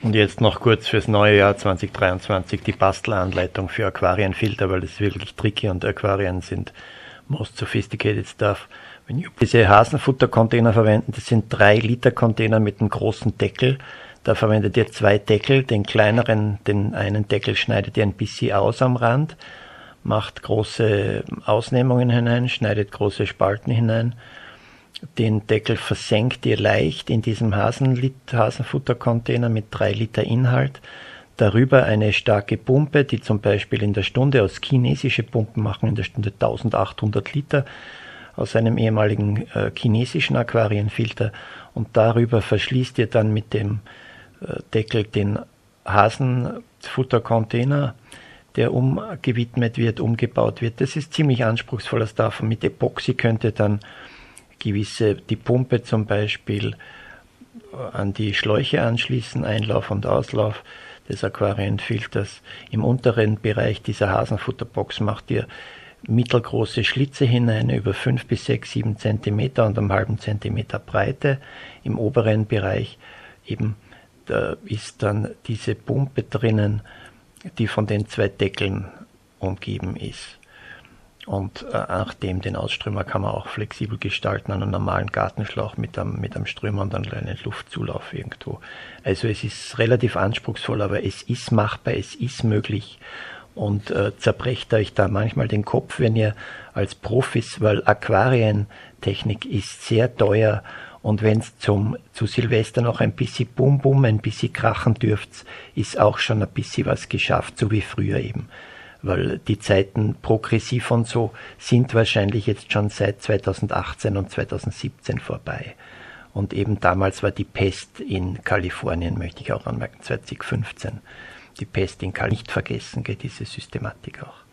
Und jetzt noch kurz fürs neue Jahr 2023 die Bastelanleitung für Aquarienfilter, weil das ist wirklich tricky und Aquarien sind most sophisticated stuff. Wenn ihr diese Hasenfuttercontainer verwenden, das sind 3-Liter-Container mit einem großen Deckel. Da verwendet ihr 2 Deckel, den kleineren, den einen Deckel schneidet ihr ein bisschen aus am Rand, macht große Ausnehmungen hinein, schneidet große Spalten hinein. Den Deckel versenkt ihr leicht in diesem Hasenfuttercontainer mit 3 Liter Inhalt. Darüber eine starke Pumpe, die zum Beispiel in der Stunde aus chinesische Pumpen machen, in der Stunde 1800 Liter aus einem ehemaligen chinesischen Aquarienfilter. Und darüber verschließt ihr dann mit dem Deckel den Hasenfuttercontainer, der umgewidmet wird, umgebaut wird. Das ist ziemlich anspruchsvoller Stuff. Mit Epoxy könnt ihr dann die Pumpe zum Beispiel an die Schläuche anschließen, Einlauf und Auslauf des Aquarienfilters. Im unteren Bereich dieser Hasenfutterbox macht ihr mittelgroße Schlitze hinein über 5 bis 6, 7 cm und einen halben Zentimeter Breite. Im oberen Bereich eben da ist dann diese Pumpe drinnen, die von den 2 Deckeln umgeben ist. Und nachdem den Ausströmer kann man auch flexibel gestalten an einem normalen Gartenschlauch mit einem Strömer und einem kleinen Luftzulauf irgendwo. Also es ist relativ anspruchsvoll, aber es ist machbar, es ist möglich. Und zerbrecht euch da manchmal den Kopf, wenn ihr als Profis, weil Aquarientechnik ist sehr teuer und wenn es zu Silvester noch ein bisschen Bum-Bum, ein bisschen krachen dürft, ist auch schon ein bisschen was geschafft, so wie früher eben. Weil die Zeiten progressiv und so sind wahrscheinlich jetzt schon seit 2018 und 2017 vorbei. Und eben damals war die Pest in Kalifornien, möchte ich auch anmerken, 2015. Die Pest in Kalifornien, nicht vergessen geht diese Systematik auch.